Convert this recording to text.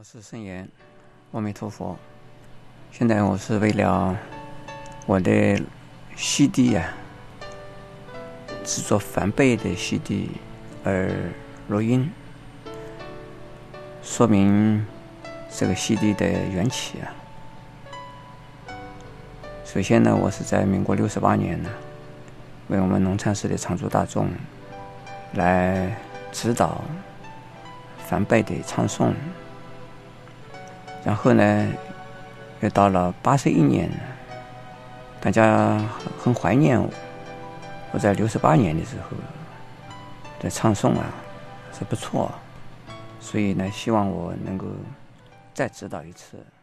我是圣严，阿弥陀佛。现在我是为了我的CD 制作梵呗的 CD 而录音，说明这个 CD 的缘起首先呢，我是在民国68年为我们龙禅寺的常住大众来指导梵呗的唱诵。然后呢，又到了81年，大家很怀念我在68年的时候的唱诵是不错，所以呢，希望我能够再指导一次。